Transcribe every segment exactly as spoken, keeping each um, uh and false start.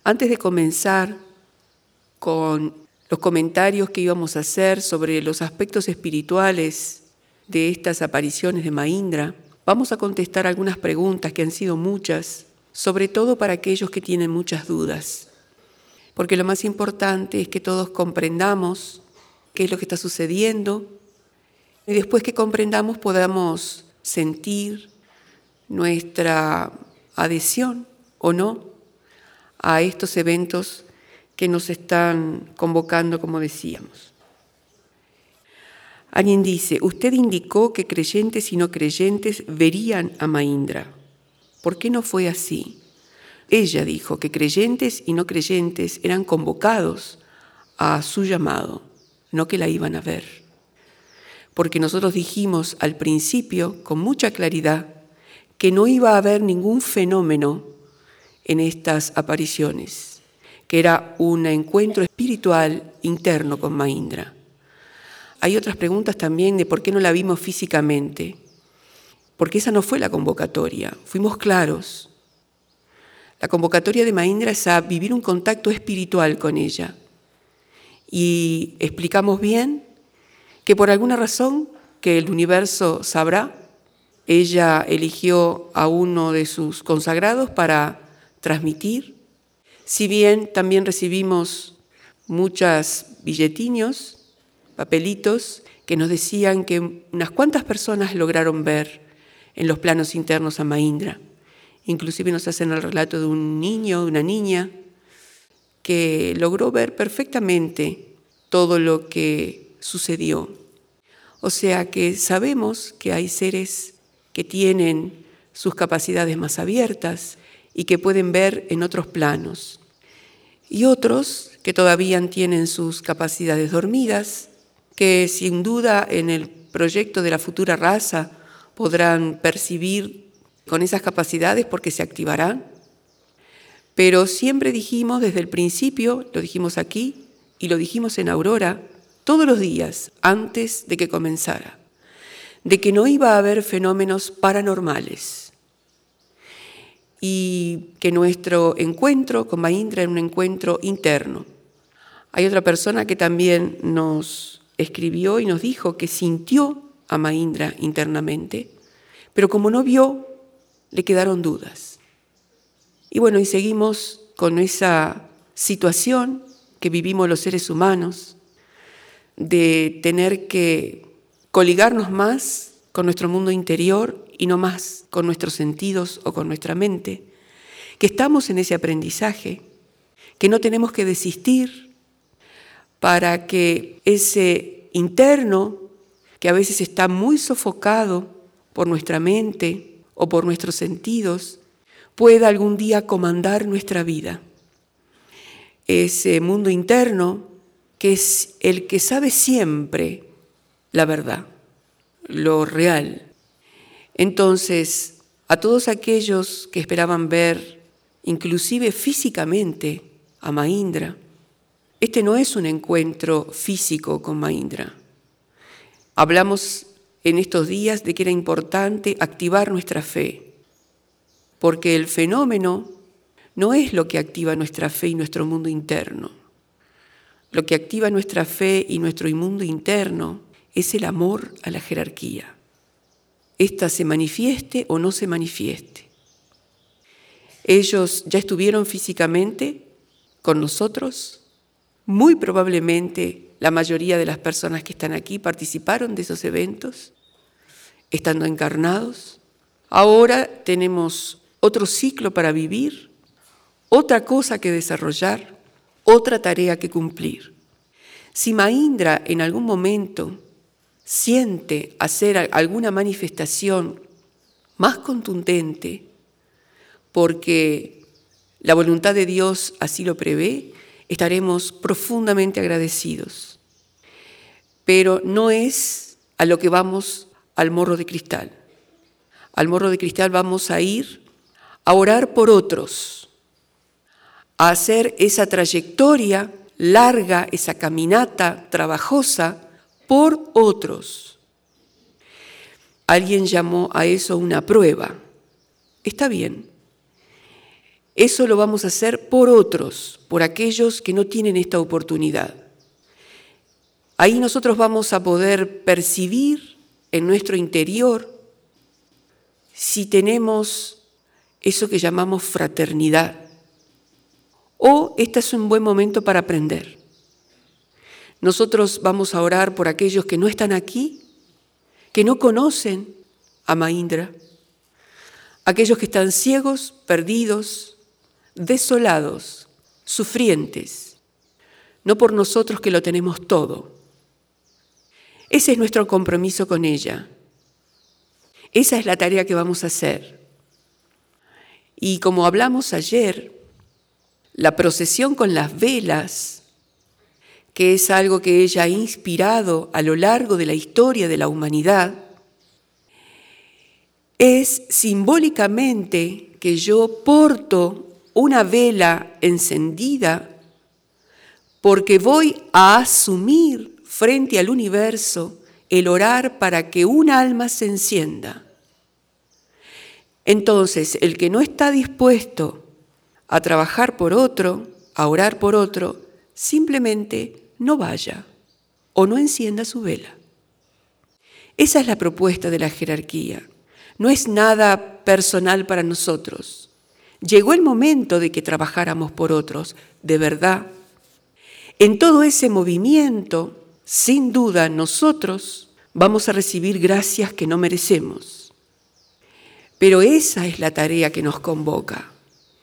Antes de comenzar con los comentarios que íbamos a hacer sobre los aspectos espirituales de estas apariciones de Mahindra, vamos a contestar algunas preguntas que han sido muchas, sobre todo para aquellos que tienen muchas dudas. Porque lo más importante es que todos comprendamos qué es lo que está sucediendo y después que comprendamos podamos sentir nuestra adhesión o no a estos eventos que nos están convocando, como decíamos. Alguien dice, usted indicó que creyentes y no creyentes verían a Mahindra. ¿Por qué no fue así? Ella dijo que creyentes y no creyentes eran convocados a su llamado, no que la iban a ver. Porque nosotros dijimos al principio, con mucha claridad, que no iba a haber ningún fenómeno en estas apariciones, que era un encuentro espiritual interno con Mahindra. Hay otras preguntas también de por qué no la vimos físicamente, porque esa no fue la convocatoria, fuimos claros. La convocatoria de Mahindra es a vivir un contacto espiritual con ella. Y explicamos bien que por alguna razón que el universo sabrá, ella eligió a uno de sus consagrados para transmitir. Si bien también recibimos muchos billetiños, papelitos, que nos decían que unas cuantas personas lograron ver en los planos internos a Mahindra. Inclusive nos hacen el relato de un niño, de una niña, que logró ver perfectamente todo lo que sucedió. O sea que sabemos que hay seres que tienen sus capacidades más abiertas y que pueden ver en otros planos. Y otros que todavía tienen sus capacidades dormidas, que sin duda en el proyecto de la futura raza podrán percibir con esas capacidades porque se activarán. Pero siempre dijimos desde el principio, lo dijimos aquí y lo dijimos en Aurora, todos los días antes de que comenzara, de que no iba a haber fenómenos paranormales y que nuestro encuentro con Mahindra era un encuentro interno. Hay otra persona que también nos escribió y nos dijo que sintió a Mahindra internamente, pero como no vio, le quedaron dudas. Y bueno, y seguimos con esa situación que vivimos los seres humanos, de tener que coligarnos más con nuestro mundo interior y no más con nuestros sentidos o con nuestra mente, que estamos en ese aprendizaje, que no tenemos que desistir para que ese interno, que a veces está muy sofocado por nuestra mente o por nuestros sentidos, pueda algún día comandar nuestra vida. Ese mundo interno que es el que sabe siempre la verdad, lo real. Entonces, a todos aquellos que esperaban ver, inclusive físicamente, a Mahindra, este no es un encuentro físico con Mahindra. Hablamos en estos días de que era importante activar nuestra fe, porque el fenómeno no es lo que activa nuestra fe y nuestro mundo interno. Lo que activa nuestra fe y nuestro mundo interno es el amor a la jerarquía. Esta se manifieste o no se manifieste. Ellos ya estuvieron físicamente con nosotros. Muy probablemente la mayoría de las personas que están aquí participaron de esos eventos, estando encarnados. Ahora tenemos otro ciclo para vivir, otra cosa que desarrollar, otra tarea que cumplir. Si Mahindra en algún momento siente hacer alguna manifestación más contundente, porque la voluntad de Dios así lo prevé, estaremos profundamente agradecidos. Pero no es a lo que vamos al morro de cristal. Al morro de cristal vamos a ir a orar por otros, a hacer esa trayectoria larga, esa caminata trabajosa por otros. Alguien llamó a eso una prueba. Está bien. Eso lo vamos a hacer por otros, por aquellos que no tienen esta oportunidad. Ahí nosotros vamos a poder percibir en nuestro interior si tenemos eso que llamamos fraternidad, o este es un buen momento para aprender. Nosotros vamos a orar por aquellos que no están aquí, que no conocen a Maindra, aquellos que están ciegos, perdidos, desolados, sufrientes, no por nosotros que lo tenemos todo. Ese es nuestro compromiso con ella. Esa es la tarea que vamos a hacer. Y como hablamos ayer, la procesión con las velas, que es algo que ella ha inspirado a lo largo de la historia de la humanidad, es simbólicamente que yo porto una vela encendida porque voy a asumir frente al universo el orar para que un alma se encienda. Entonces, el que no está dispuesto a trabajar por otro, a orar por otro, simplemente no vaya o no encienda su vela. Esa es la propuesta de la jerarquía. No es nada personal para nosotros. Llegó el momento de que trabajáramos por otros, de verdad. En todo ese movimiento, sin duda, nosotros vamos a recibir gracias que no merecemos. Pero esa es la tarea que nos convoca.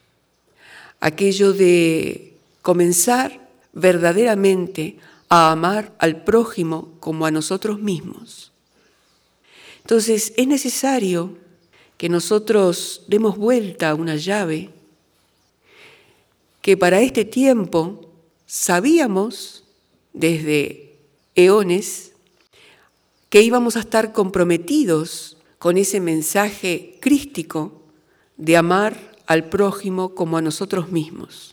Aquello de comenzar verdaderamente a amar al prójimo como a nosotros mismos. Entonces, es necesario que nosotros demos vuelta a una llave que para este tiempo sabíamos desde eones que íbamos a estar comprometidos con ese mensaje crístico de amar al prójimo como a nosotros mismos.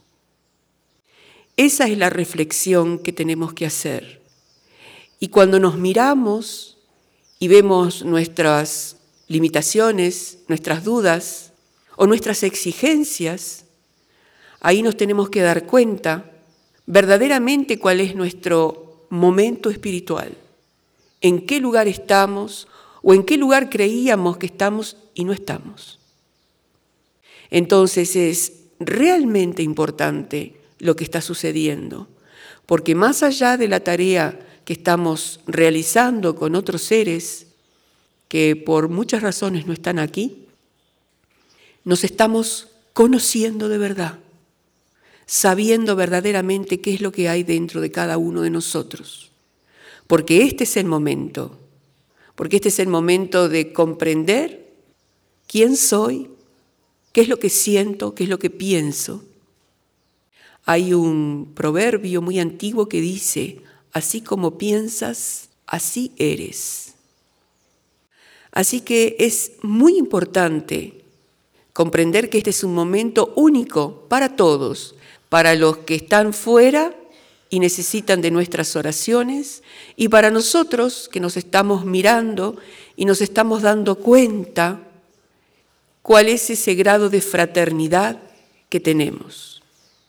Esa es la reflexión que tenemos que hacer. Y cuando nos miramos y vemos nuestras limitaciones, nuestras dudas o nuestras exigencias, ahí nos tenemos que dar cuenta verdaderamente cuál es nuestro momento espiritual, en qué lugar estamos o en qué lugar creíamos que estamos y no estamos. Entonces es realmente importante lo que está sucediendo, porque más allá de la tarea que estamos realizando con otros seres que por muchas razones no están aquí, nos estamos conociendo de verdad, sabiendo verdaderamente qué es lo que hay dentro de cada uno de nosotros, porque este es el momento, porque este es el momento de comprender quién soy, qué es lo que siento, qué es lo que pienso. Hay un proverbio muy antiguo que dice, así como piensas, así eres. Así que es muy importante comprender que este es un momento único para todos, para los que están fuera y necesitan de nuestras oraciones, y para nosotros que nos estamos mirando y nos estamos dando cuenta cuál es ese grado de fraternidad que tenemos.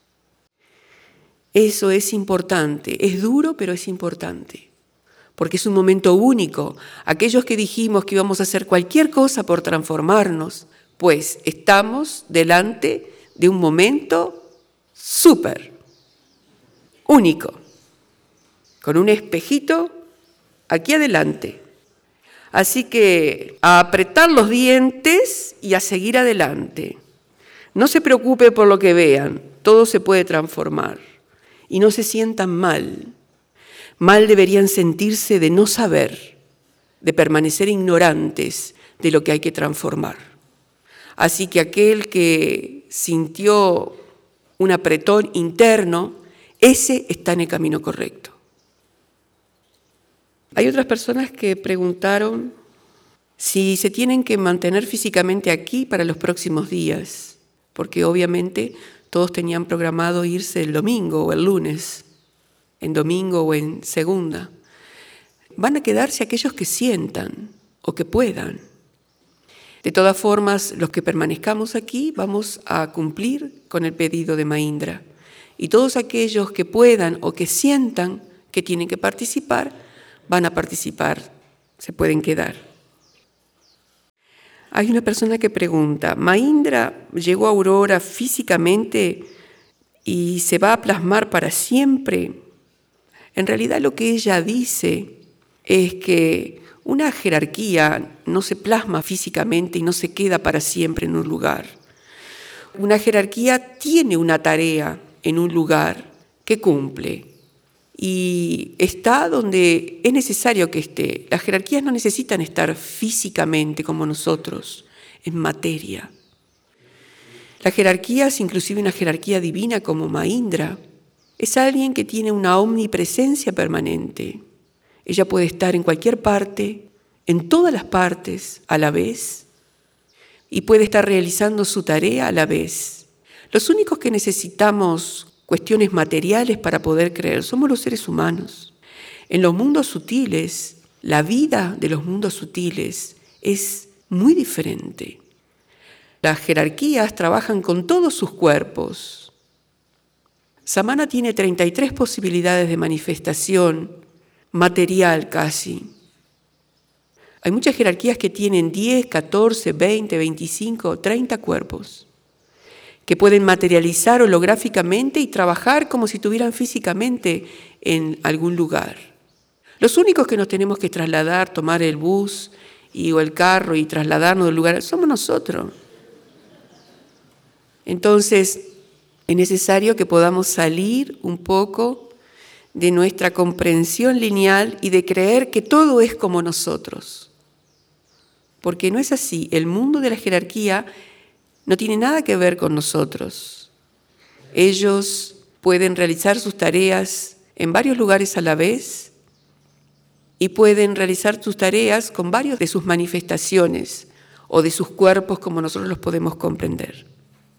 Eso es importante, es duro, pero es importante, porque es un momento único. Aquellos que dijimos que íbamos a hacer cualquier cosa por transformarnos, pues estamos delante de un momento súper único, con un espejito aquí adelante. Así que a apretar los dientes y a seguir adelante. No se preocupe por lo que vean, todo se puede transformar. Y no se sientan mal. Mal deberían sentirse de no saber, de permanecer ignorantes de lo que hay que transformar. Así que aquel que sintió un apretón interno, ese está en el camino correcto. Hay otras personas que preguntaron si se tienen que mantener físicamente aquí para los próximos días, porque obviamente todos tenían programado irse el domingo o el lunes, en domingo o en segunda. Van a quedarse aquellos que sientan o que puedan. De todas formas, los que permanezcamos aquí vamos a cumplir con el pedido de Maindra. Y todos aquellos que puedan o que sientan que tienen que participar, van a participar, se pueden quedar. Hay una persona que pregunta, ¿Maindra llegó a Aurora físicamente y se va a plasmar para siempre? En realidad lo que ella dice es que una jerarquía no se plasma físicamente y no se queda para siempre en un lugar. Una jerarquía tiene una tarea en un lugar que cumple y está donde es necesario que esté. Las jerarquías no necesitan estar físicamente como nosotros, en materia. Las jerarquías, inclusive una jerarquía divina como Maindra, es alguien que tiene una omnipresencia permanente. Ella puede estar en cualquier parte, en todas las partes a la vez, y puede estar realizando su tarea a la vez. Los únicos que necesitamos cuestiones materiales para poder creer somos los seres humanos. En los mundos sutiles, la vida de los mundos sutiles es muy diferente. Las jerarquías trabajan con todos sus cuerpos. Samana tiene treinta y tres posibilidades de manifestación material casi. Hay muchas jerarquías que tienen diez, catorce, veinte, veinticinco, treinta cuerpos, que pueden materializar holográficamente y trabajar como si estuvieran físicamente en algún lugar. Los únicos que nos tenemos que trasladar, tomar el bus y, o el carro y trasladarnos del lugar, somos nosotros. Entonces, es necesario que podamos salir un poco de nuestra comprensión lineal y de creer que todo es como nosotros. Porque no es así. El mundo de la jerarquía no tiene nada que ver con nosotros. Ellos pueden realizar sus tareas en varios lugares a la vez y pueden realizar sus tareas con varios de sus manifestaciones o de sus cuerpos como nosotros los podemos comprender.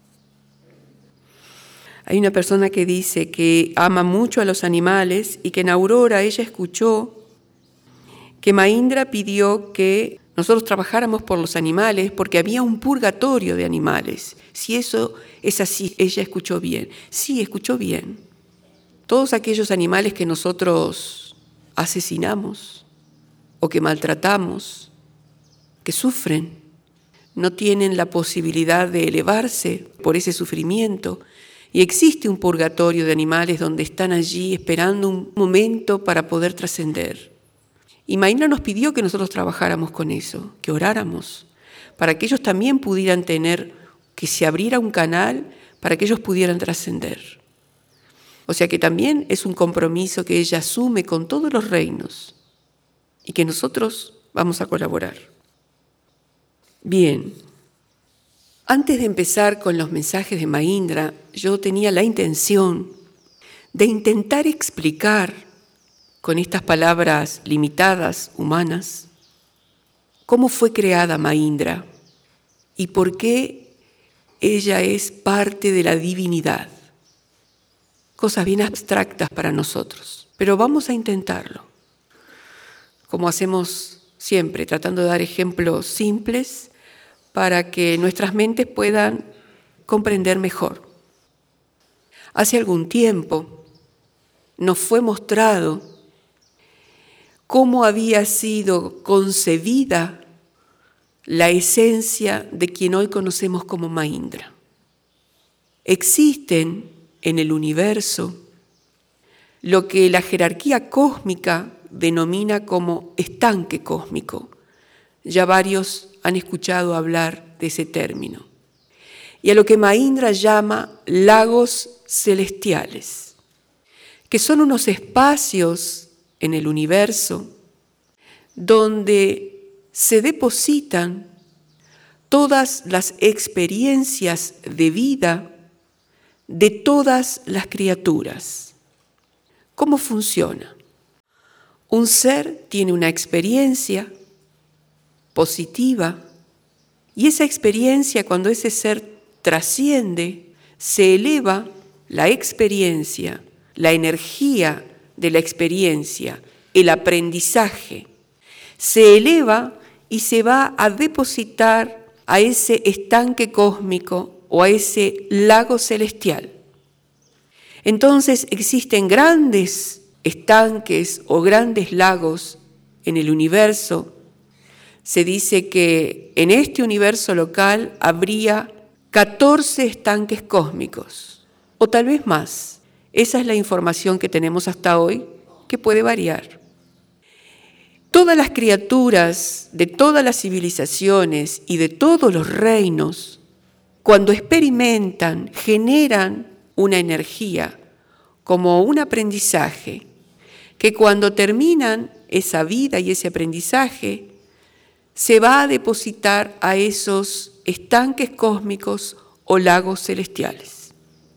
Hay una persona que dice que ama mucho a los animales y que en Aurora ella escuchó que Maindra pidió que nosotros trabajáramos por los animales porque había un purgatorio de animales. Si eso es así, ella escuchó bien. Sí, escuchó bien. Todos aquellos animales que nosotros asesinamos o que maltratamos, que sufren, no tienen la posibilidad de elevarse por ese sufrimiento. Y existe un purgatorio de animales donde están allí esperando un momento para poder trascender. Y Maindra nos pidió que nosotros trabajáramos con eso, que oráramos, para que ellos también pudieran tener, que se abriera un canal para que ellos pudieran trascender. O sea que también es un compromiso que ella asume con todos los reinos y que nosotros vamos a colaborar. Bien. Antes de empezar con los mensajes de Maindra, yo tenía la intención de intentar explicar con estas palabras limitadas, humanas, cómo fue creada Maindra y por qué ella es parte de la divinidad. Cosas bien abstractas para nosotros, pero vamos a intentarlo. Como hacemos siempre, tratando de dar ejemplos simples, para que nuestras mentes puedan comprender mejor. Hace algún tiempo nos fue mostrado cómo había sido concebida la esencia de quien hoy conocemos como Maindra. Existen en el universo lo que la jerarquía cósmica denomina como estanque cósmico. Ya varios han escuchado hablar de ese término. Y a lo que Maindra llama lagos celestiales, que son unos espacios en el universo donde se depositan todas las experiencias de vida de todas las criaturas. ¿Cómo funciona? Un ser tiene una experiencia positiva y esa experiencia, cuando ese ser trasciende, se eleva la experiencia, la energía de la experiencia, el aprendizaje, se eleva y se va a depositar a ese estanque cósmico o a ese lago celestial. Entonces existen grandes estanques o grandes lagos en el universo. Se dice que en este universo local habría catorce estanques cósmicos, o tal vez más. Esa es la información que tenemos hasta hoy, que puede variar. Todas las criaturas de todas las civilizaciones y de todos los reinos, cuando experimentan, generan una energía como un aprendizaje, que cuando terminan esa vida y ese aprendizaje, se va a depositar a esos estanques cósmicos o lagos celestiales.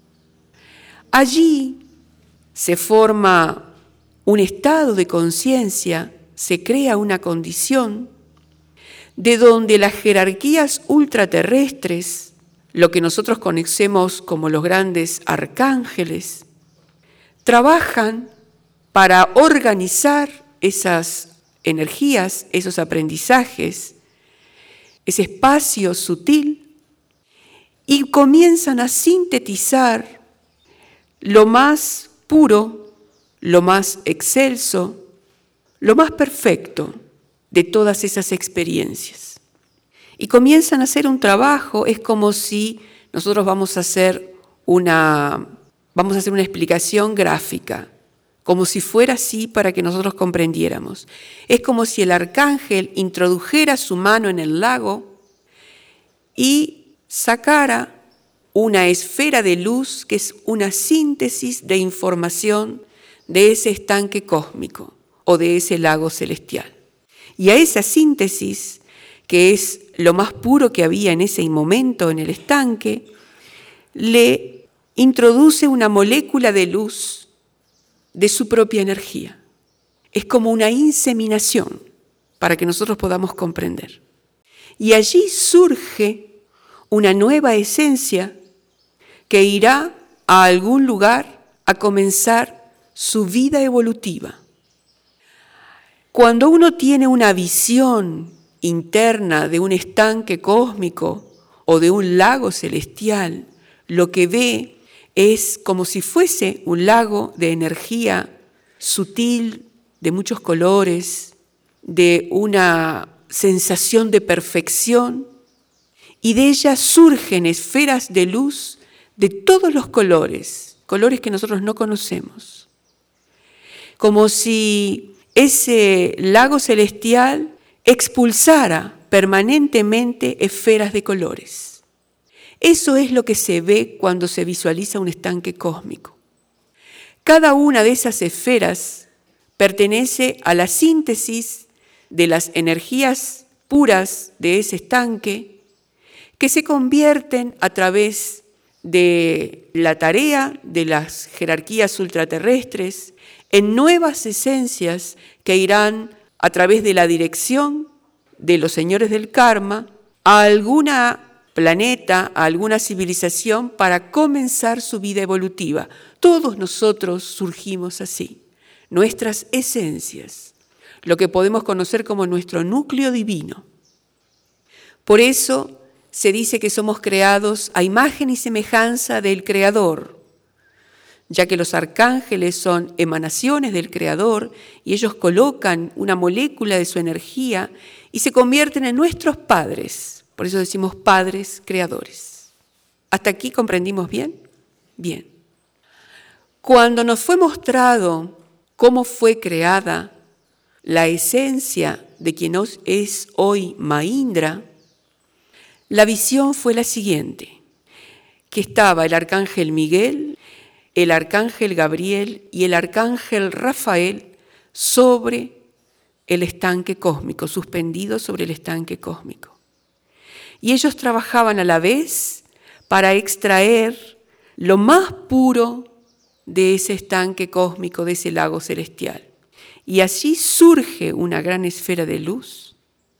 Allí se forma un estado de conciencia, se crea una condición de donde las jerarquías ultraterrestres, lo que nosotros conocemos como los grandes arcángeles, trabajan para organizar esas energías, esos aprendizajes, ese espacio sutil, y comienzan a sintetizar lo más puro, lo más excelso, lo más perfecto de todas esas experiencias. Y comienzan a hacer un trabajo, es como si nosotros vamos a hacer una, vamos a hacer una explicación gráfica, como si fuera así para que nosotros comprendiéramos. Es como si el arcángel introdujera su mano en el lago y sacara una esfera de luz que es una síntesis de información de ese estanque cósmico o de ese lago celestial. Y a esa síntesis, que es lo más puro que había en ese momento en el estanque, le introduce una molécula de luz de su propia energía. Es como una inseminación para que nosotros podamos comprender. Y allí surge una nueva esencia que irá a algún lugar a comenzar su vida evolutiva. Cuando uno tiene una visión interna de un estanque cósmico o de un lago celestial, lo que ve es como si fuese un lago de energía sutil, de muchos colores, de una sensación de perfección, y de ella surgen esferas de luz de todos los colores, colores que nosotros no conocemos. Como si ese lago celestial expulsara permanentemente esferas de colores. Eso es lo que se ve cuando se visualiza un estanque cósmico. Cada una de esas esferas pertenece a la síntesis de las energías puras de ese estanque que se convierten a través de la tarea de las jerarquías ultraterrestres en nuevas esencias que irán a través de la dirección de los señores del karma a alguna planeta, a alguna civilización para comenzar su vida evolutiva. Todos nosotros surgimos así, nuestras esencias, lo que podemos conocer como nuestro núcleo divino. Por eso se dice que somos creados a imagen y semejanza del Creador, ya que los arcángeles son emanaciones del Creador y ellos colocan una molécula de su energía y se convierten en nuestros padres. Por eso decimos padres creadores. ¿Hasta aquí comprendimos bien? Bien. Cuando nos fue mostrado cómo fue creada la esencia de quien es hoy Mahindra, la visión fue la siguiente, que estaba el arcángel Miguel, el arcángel Gabriel y el arcángel Rafael sobre el estanque cósmico, suspendidos sobre el estanque cósmico. Y ellos trabajaban a la vez para extraer lo más puro de ese estanque cósmico, de ese lago celestial. Y allí surge una gran esfera de luz.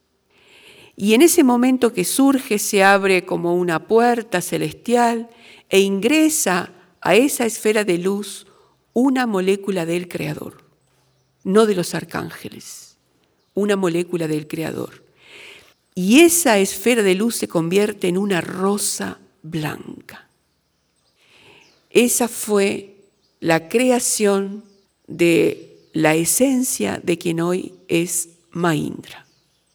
Y en ese momento que surge se abre como una puerta celestial e ingresa a esa esfera de luz una molécula del Creador, no de los arcángeles, una molécula del Creador. y esa esfera de luz se convierte en una rosa blanca. Esa fue la creación de la esencia de quien hoy es Mahindra.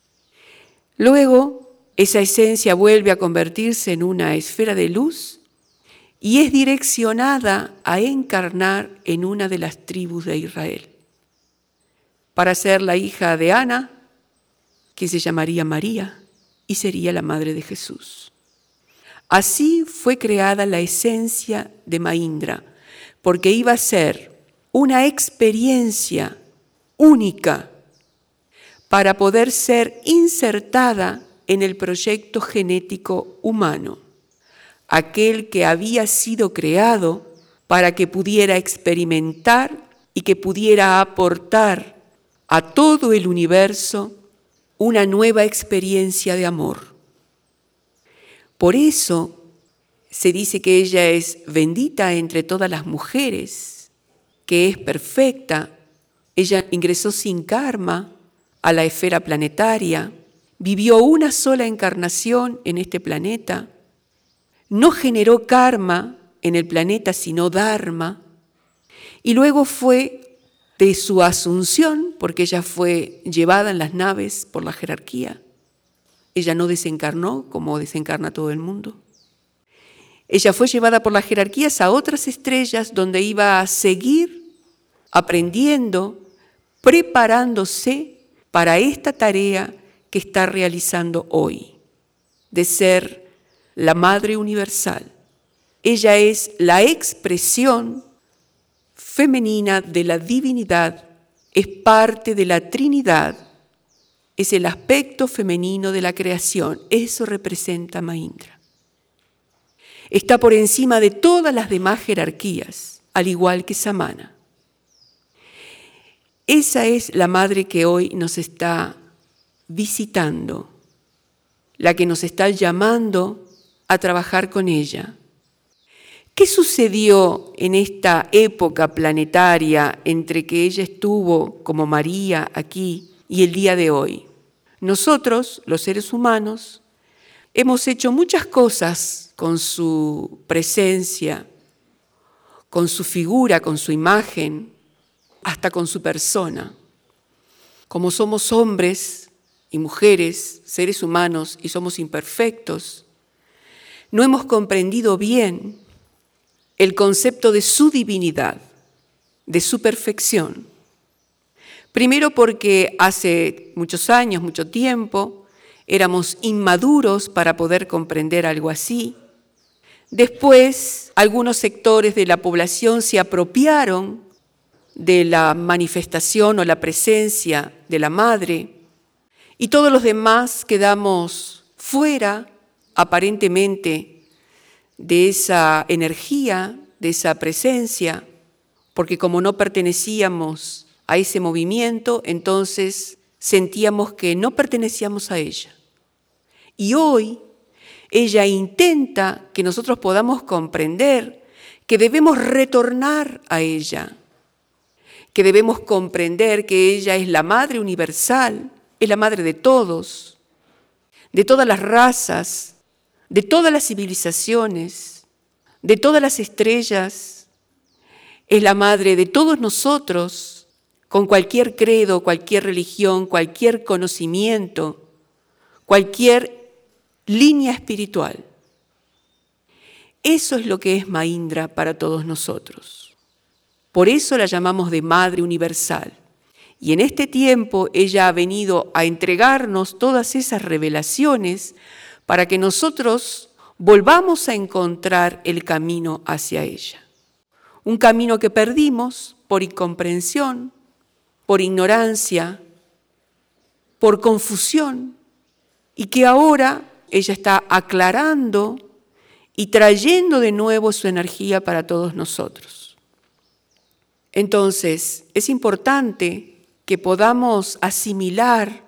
Luego, esa esencia vuelve a convertirse en una esfera de luz y es direccionada a encarnar en una de las tribus de Israel, para ser la hija de Ana, que se llamaría María y sería la madre de Jesús. Así fue creada la esencia de Mahindra, porque iba a ser una experiencia única para poder ser insertada en el proyecto genético humano, aquel que había sido creado para que pudiera experimentar y que pudiera aportar a todo el universo una nueva experiencia de amor. Por eso se dice que ella es bendita entre todas las mujeres, que es perfecta. Ella ingresó sin karma a la esfera planetaria, vivió una sola encarnación en este planeta, no generó karma en el planeta sino dharma, y luego fue de su asunción, porque ella fue llevada en las naves por la jerarquía. Ella no desencarnó como desencarna todo el mundo. Ella fue llevada por las jerarquías a otras estrellas donde iba a seguir aprendiendo, preparándose para esta tarea que está realizando hoy, de ser la Madre Universal. Ella es la expresión femenina de la divinidad, es parte de la Trinidad, es el aspecto femenino de la creación. Eso representa Mahindra. Está por encima de todas las demás jerarquías, al igual que Samana. Esa es la madre que hoy nos está visitando, la que nos está llamando a trabajar con ella. ¿Qué sucedió en esta época planetaria entre que ella estuvo como María aquí y el día de hoy? Nosotros, los seres humanos, hemos hecho muchas cosas con su presencia, con su figura, con su imagen, hasta con su persona. Como somos hombres y mujeres, seres humanos, y somos imperfectos, no hemos comprendido bien el concepto de su divinidad, de su perfección. Primero porque hace muchos años, mucho tiempo, éramos inmaduros para poder comprender algo así. Después, algunos sectores de la población se apropiaron de la manifestación o la presencia de la Madre y todos los demás quedamos fuera, aparentemente, de esa energía, de esa presencia, porque como no pertenecíamos a ese movimiento, entonces sentíamos que no pertenecíamos a ella. Y hoy ella intenta que nosotros podamos comprender que debemos retornar a ella, que debemos comprender que ella es la Madre Universal, es la Madre de todos, de todas las razas, de todas las civilizaciones, de todas las estrellas, es la Madre de todos nosotros, con cualquier credo, cualquier religión, cualquier conocimiento, cualquier línea espiritual. Eso es lo que es Mahindra para todos nosotros. Por eso la llamamos de Madre Universal. Y en este tiempo ella ha venido a entregarnos todas esas revelaciones para que nosotros volvamos a encontrar el camino hacia ella. Un camino que perdimos por incomprensión, por ignorancia, por confusión, y que ahora ella está aclarando y trayendo de nuevo su energía para todos nosotros. Entonces, es importante que podamos asimilar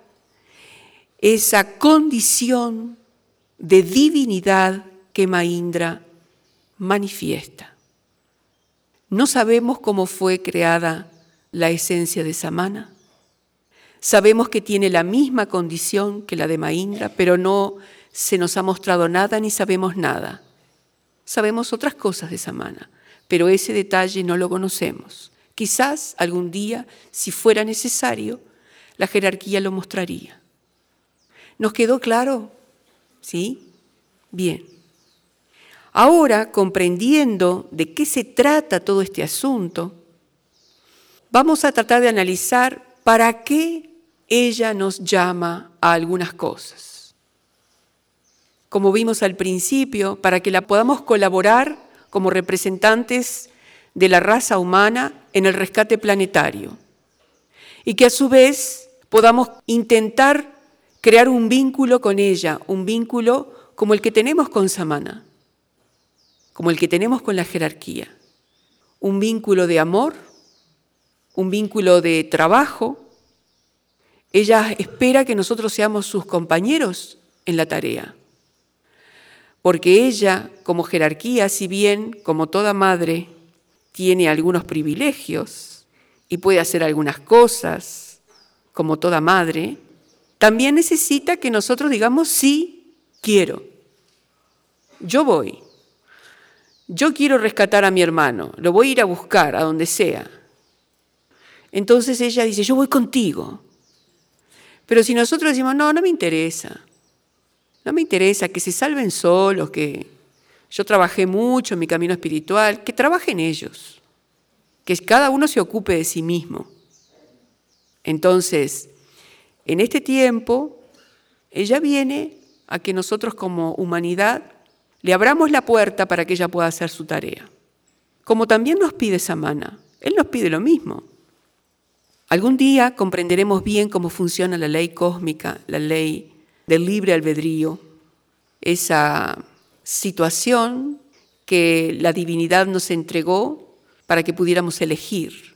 esa condición de divinidad que Mahindra manifiesta. No sabemos cómo fue creada la esencia de Samana. Sabemos que tiene la misma condición que la de Maindra, pero no se nos ha mostrado nada ni sabemos nada. Sabemos otras cosas de Samana, pero ese detalle no lo conocemos. Quizás algún día, si fuera necesario, la jerarquía lo mostraría. ¿Nos quedó claro? ¿Sí? Bien. Ahora, comprendiendo de qué se trata todo este asunto, vamos a tratar de analizar para qué ella nos llama a algunas cosas. Como vimos al principio, para que la podamos colaborar como representantes de la raza humana en el rescate planetario. Y que a su vez podamos intentar crear un vínculo con ella, un vínculo como el que tenemos con Samana, como el que tenemos con la jerarquía. Un vínculo de amor, un vínculo de trabajo. Ella espera que nosotros seamos sus compañeros en la tarea. Porque ella, como jerarquía, si bien, como toda madre, tiene algunos privilegios y puede hacer algunas cosas, como toda madre, también necesita que nosotros digamos, sí, quiero. Yo voy. Yo quiero rescatar a mi hermano, lo voy a ir a buscar a donde sea. Entonces ella dice, yo voy contigo. Pero si nosotros decimos, no, no me interesa. No me interesa que se salven solos, que yo trabajé mucho en mi camino espiritual, que trabajen ellos, que cada uno se ocupe de sí mismo. Entonces, en este tiempo, ella viene a que nosotros como humanidad le abramos la puerta para que ella pueda hacer su tarea. Como también nos pide Samana, él nos pide lo mismo. Algún día comprenderemos bien cómo funciona la ley cósmica, la ley del libre albedrío, esa situación que la divinidad nos entregó para que pudiéramos elegir.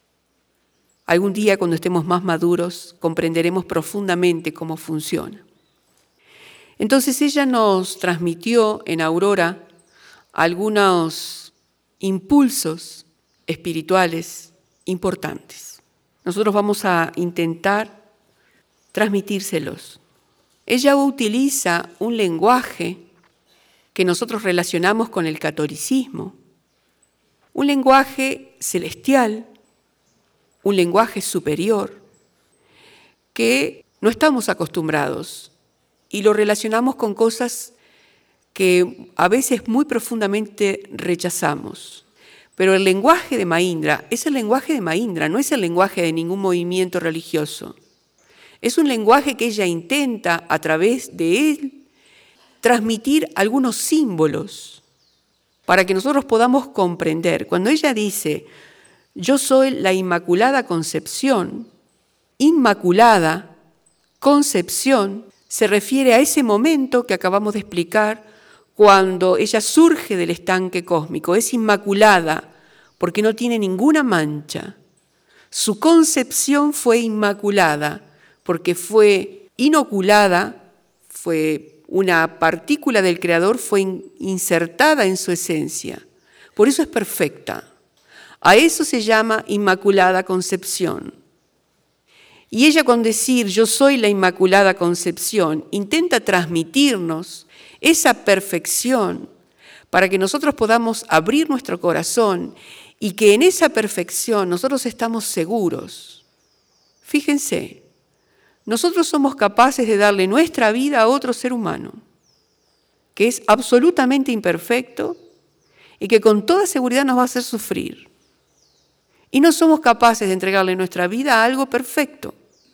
Algún día, cuando estemos más maduros, comprenderemos profundamente cómo funciona. Entonces ella nos transmitió en Aurora algunos impulsos espirituales importantes. Nosotros vamos a intentar transmitírselos. Ella utiliza un lenguaje que nosotros relacionamos con el catolicismo, un lenguaje celestial, un lenguaje superior, que no estamos acostumbrados y lo relacionamos con cosas que a veces muy profundamente rechazamos. Pero el lenguaje de Maindra es el lenguaje de Maindra, no es el lenguaje de ningún movimiento religioso. Es un lenguaje que ella intenta, a través de él, transmitir algunos símbolos para que nosotros podamos comprender. Cuando ella dice, yo soy la Inmaculada Concepción, Inmaculada Concepción se refiere a ese momento que acabamos de explicar cuando ella surge del estanque cósmico. Es inmaculada porque no tiene ninguna mancha. Su concepción fue inmaculada porque fue inoculada, fue una partícula del Creador, fue insertada en su esencia. Por eso es perfecta. A eso se llama Inmaculada Concepción. Y ella, con decir yo soy la Inmaculada Concepción, intenta transmitirnos esa perfección para que nosotros podamos abrir nuestro corazón y que en esa perfección nosotros estamos seguros. Fíjense, nosotros somos capaces de darle nuestra vida a otro ser humano, que es absolutamente imperfecto y que con toda seguridad nos va a hacer sufrir. Y no somos capaces de entregarle nuestra vida a algo perfecto,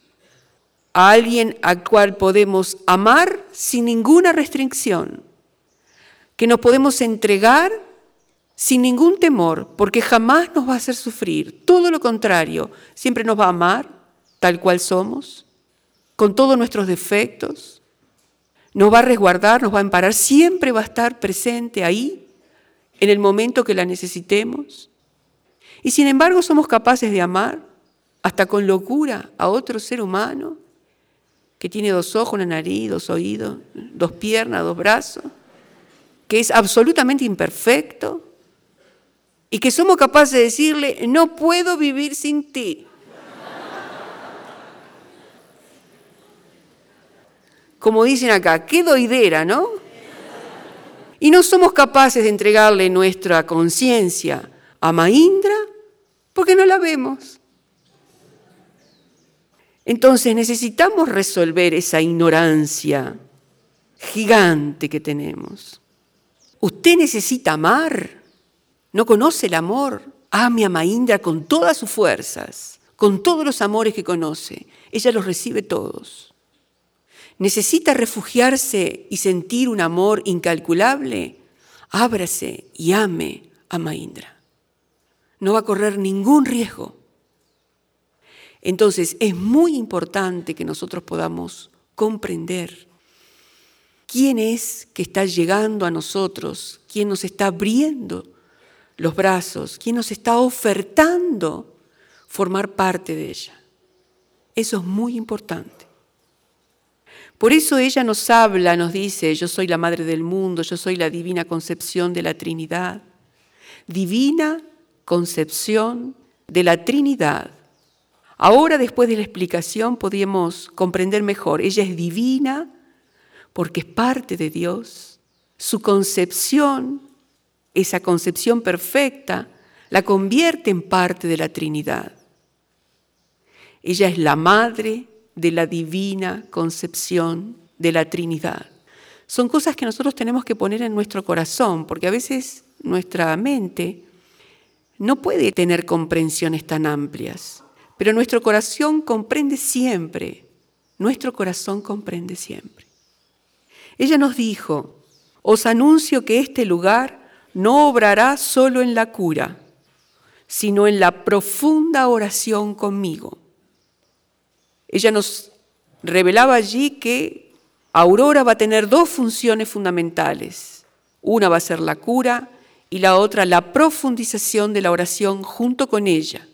a alguien al cual podemos amar sin ninguna restricción, que nos podemos entregar sin ningún temor, porque jamás nos va a hacer sufrir. Todo lo contrario, siempre nos va a amar tal cual somos, con todos nuestros defectos, nos va a resguardar, nos va a amparar, siempre va a estar presente ahí, en el momento que la necesitemos. Y sin embargo somos capaces de amar, hasta con locura, a otro ser humano que tiene dos ojos, una nariz, dos oídos, dos piernas, dos brazos, que es absolutamente imperfecto y que somos capaces de decirle, no puedo vivir sin ti. como dicen acá, qué doidera, ¿no? Y no somos capaces de entregarle nuestra conciencia a Maindra porque no la vemos. Entonces necesitamos resolver esa ignorancia gigante que tenemos. Usted necesita amar, no conoce el amor. Ame a Maindra con todas sus fuerzas, con todos los amores que conoce. Ella los recibe todos. ¿Necesita refugiarse y sentir un amor incalculable? Ábrase y ame a Maindra. No va a correr ningún riesgo. Entonces es muy importante que nosotros podamos comprender quién es que está llegando a nosotros, quién nos está abriendo los brazos, quién nos está ofertando formar parte de ella. Eso es muy importante. Por eso ella nos habla, nos dice, yo soy la madre del mundo, yo soy la divina concepción de la Trinidad. Divina concepción de la Trinidad. Ahora, después de la explicación, podemos comprender mejor. Ella es divina porque es parte de Dios. Su concepción, esa concepción perfecta, la convierte en parte de la Trinidad. Ella es la madre de la divina concepción de la Trinidad. Son cosas que nosotros tenemos que poner en nuestro corazón, porque a veces nuestra mente no puede tener comprensiones tan amplias, pero nuestro corazón comprende siempre, nuestro corazón comprende siempre. Ella nos dijo, os anuncio que este lugar no obrará solo en la cura, sino en la profunda oración conmigo. Ella nos revelaba allí que Aurora va a tener dos funciones fundamentales. Una va a ser la cura y la otra la profundización de la oración junto con ella.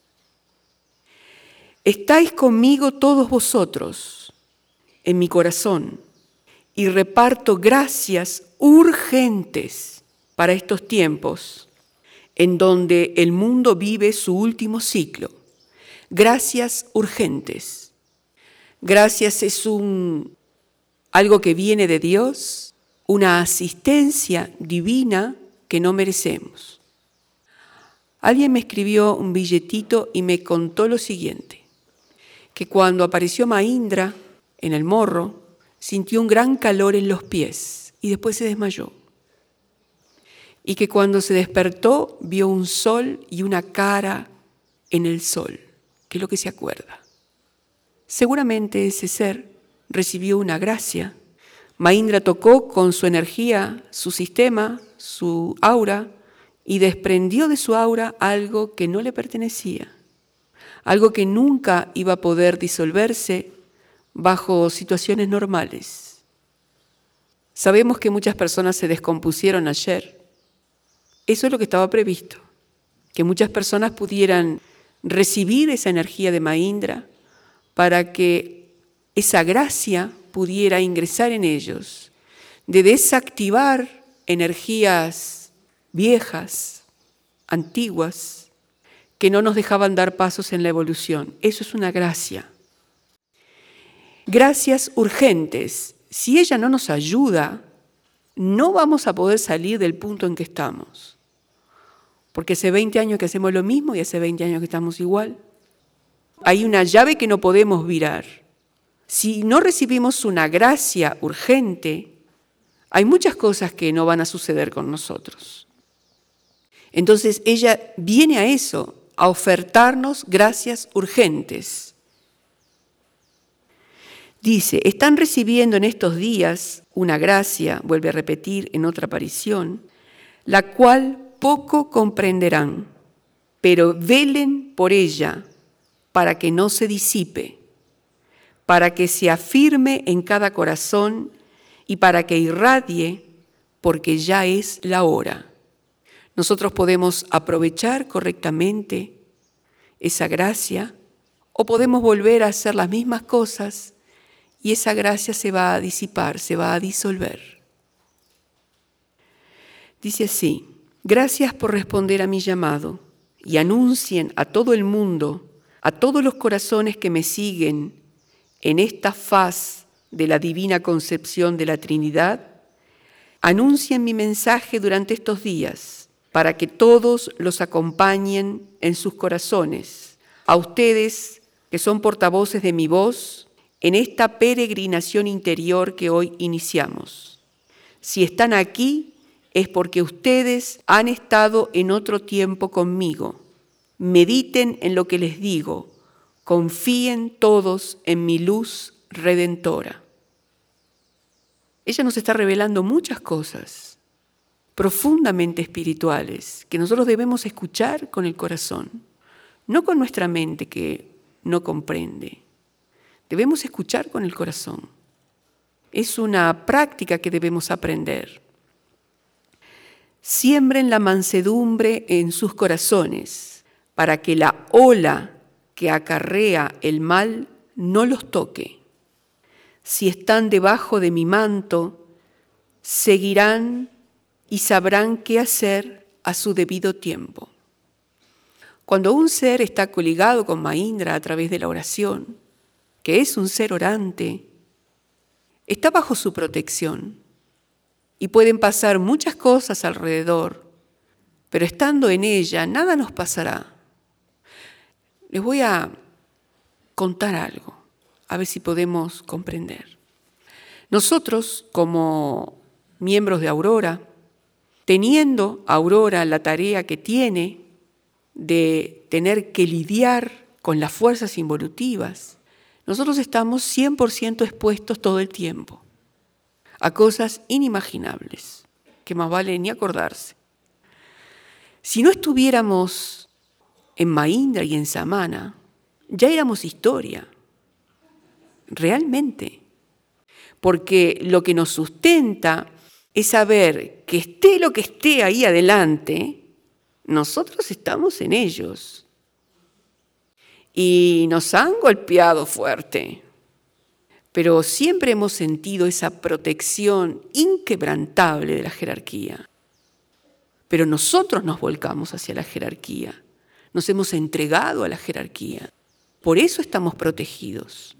Estáis conmigo todos vosotros en mi corazón y reparto gracias urgentes para estos tiempos en donde el mundo vive su último ciclo. Gracias urgentes. Gracias es un, algo que viene de Dios, una asistencia divina que no merecemos. Alguien me escribió un billetito y me contó lo siguiente, que cuando apareció Maindra en el morro, sintió un gran calor en los pies y después se desmayó. Y que cuando se despertó vio un sol y una cara en el sol, que es lo que se acuerda. Seguramente ese ser recibió una gracia. Maindra tocó con su energía, su sistema, su aura, y desprendió de su aura algo que no le pertenecía, algo que nunca iba a poder disolverse bajo situaciones normales. Sabemos que muchas personas se descompusieron ayer. Eso es lo que estaba previsto, que muchas personas pudieran recibir esa energía de Maindra para que esa gracia pudiera ingresar en ellos, de desactivar energías viejas, antiguas, que no nos dejaban dar pasos en la evolución. Eso es una gracia. Gracias urgentes. Si ella no nos ayuda, no vamos a poder salir del punto en que estamos. Porque hace veinte años que hacemos lo mismo y hace veinte años que estamos igual. Hay una llave que no podemos virar. Si no recibimos una gracia urgente, hay muchas cosas que no van a suceder con nosotros. Entonces ella viene a eso, a ofertarnos gracias urgentes. Dice, están recibiendo en estos días una gracia, vuelve a repetir en otra aparición, la cual poco comprenderán, pero velen por ella para que no se disipe, para que se afirme en cada corazón y para que irradie, porque ya es la hora. Nosotros podemos aprovechar correctamente esa gracia o podemos volver a hacer las mismas cosas y esa gracia se va a disipar, se va a disolver. Dice así, gracias por responder a mi llamado y anuncien a todo el mundo, a todos los corazones que me siguen en esta faz de la divina concepción de la Trinidad, anuncien mi mensaje durante estos días para que todos los acompañen en sus corazones. A ustedes, que son portavoces de mi voz, en esta peregrinación interior que hoy iniciamos. Si están aquí, es porque ustedes han estado en otro tiempo conmigo. Mediten en lo que les digo. Confíen todos en mi luz redentora. Ella nos está revelando muchas cosas profundamente espirituales que nosotros debemos escuchar con el corazón, no con nuestra mente que no comprende. Debemos escuchar con el corazón. Es una práctica que debemos aprender. Siembren la mansedumbre en sus corazones para que la ola que acarrea el mal no los toque. Si están debajo de mi manto, seguirán y sabrán qué hacer a su debido tiempo. Cuando un ser está coligado con Maindra a través de la oración, que es un ser orante, está bajo su protección y pueden pasar muchas cosas alrededor, pero estando en ella nada nos pasará. Les voy a contar algo, a ver si podemos comprender. Nosotros, como miembros de Aurora, teniendo Aurora la tarea que tiene de tener que lidiar con las fuerzas involutivas, nosotros estamos cien por ciento expuestos todo el tiempo a cosas inimaginables, que más vale ni acordarse. Si no estuviéramos en Maindra y en Samana, ya éramos historia, realmente, porque lo que nos sustenta es saber que esté lo que esté ahí adelante, nosotros estamos en ellos. Y nos han golpeado fuerte, pero siempre hemos sentido esa protección inquebrantable de la jerarquía. Pero nosotros nos volcamos hacia la jerarquía, nos hemos entregado a la jerarquía, por eso estamos protegidos.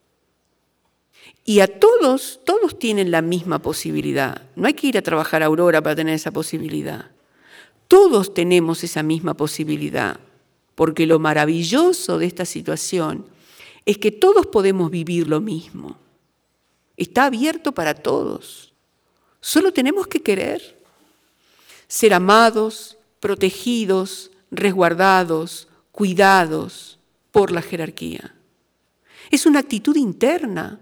Y a todos, todos tienen la misma posibilidad. No hay que ir a trabajar a Aurora para tener esa posibilidad. Todos tenemos esa misma posibilidad, porque lo maravilloso de esta situación es que todos podemos vivir lo mismo. Está abierto para todos. Solo tenemos que querer ser amados, protegidos, resguardados, cuidados por la jerarquía. Es una actitud interna.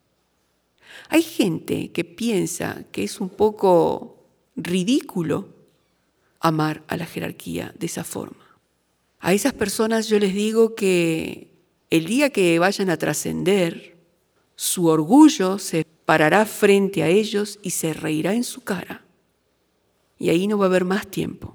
Hay gente que piensa que es un poco ridículo amar a la jerarquía de esa forma. A esas personas yo les digo que el día que vayan a trascender, su orgullo se parará frente a ellos y se reirá en su cara. Y ahí no va a haber más tiempo.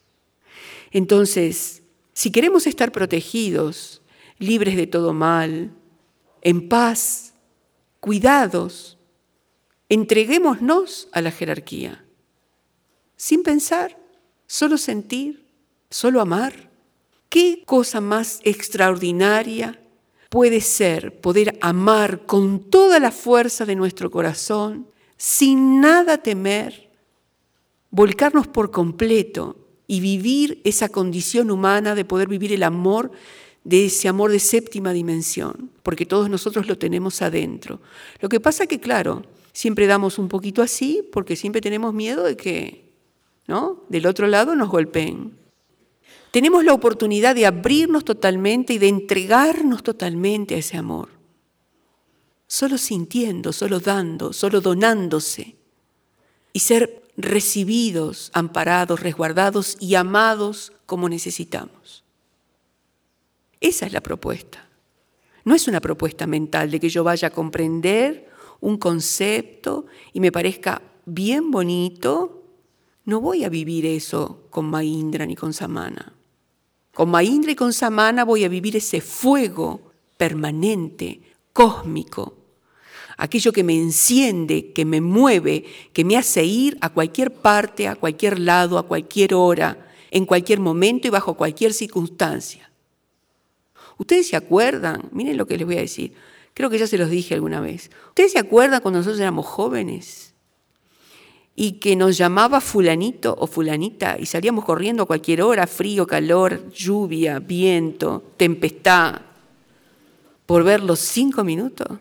Entonces, si queremos estar protegidos, libres de todo mal, en paz, cuidados, entreguémonos a la jerarquía, sin pensar, solo sentir, solo amar. ¿Qué cosa más extraordinaria puede ser poder amar con toda la fuerza de nuestro corazón, sin nada temer, volcarnos por completo y vivir esa condición humana de poder vivir el amor, de ese amor de séptima dimensión, porque todos nosotros lo tenemos adentro? Lo que pasa que, claro, siempre damos un poquito así porque siempre tenemos miedo de que, ¿no?, del otro lado nos golpeen. Tenemos la oportunidad de abrirnos totalmente y de entregarnos totalmente a ese amor. Solo sintiendo, solo dando, solo donándose. Y ser recibidos, amparados, resguardados y amados como necesitamos. Esa es la propuesta. No es una propuesta mental de que yo vaya a comprender un concepto y me parezca bien bonito. No voy a vivir eso con Maindra ni con Samana. Con Maindra y con Samana voy a vivir ese fuego permanente, cósmico, aquello que me enciende, que me mueve, que me hace ir a cualquier parte, a cualquier lado, a cualquier hora, en cualquier momento y bajo cualquier circunstancia. Ustedes se acuerdan, miren lo que les voy a decir, Creo que ya se los dije alguna vez. ¿Ustedes se acuerdan cuando nosotros éramos jóvenes? Y que nos llamaba fulanito o fulanita y salíamos corriendo a cualquier hora, frío, calor, lluvia, viento, tempestad, por ver los cinco minutos.